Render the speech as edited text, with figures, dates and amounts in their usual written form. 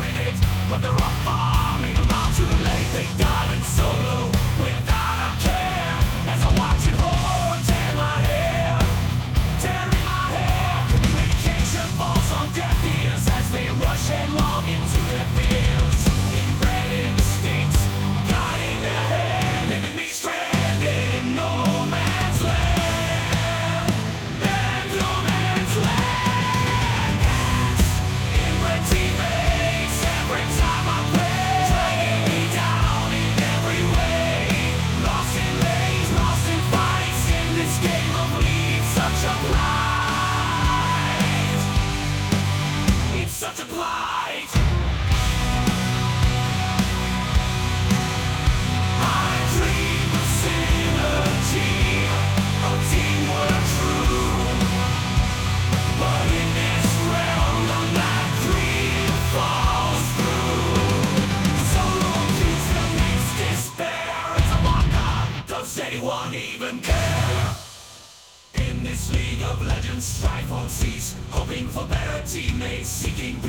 it, but they're all falling around too late. They died in solo without a care. As I watch it all tear my hair, tearing my hair. Communication falls on deaf ears as they rush headlong into their fears. Inbred instincts guiding their hand, leaving me stranded in no man's land. And no man's land. Inbred teammates every time I play, dragging me down in every way. Lost in lanes, lost in fights, in this game of lead. Such a blight. It's such a blight. I dream of synergy, of teamwork true. But in this realm, none that dream falls through. Solo keeps the means despair. It's a marker. Does anyone even care? In this league of legends, strife won't cease, hoping for better teammates, seeking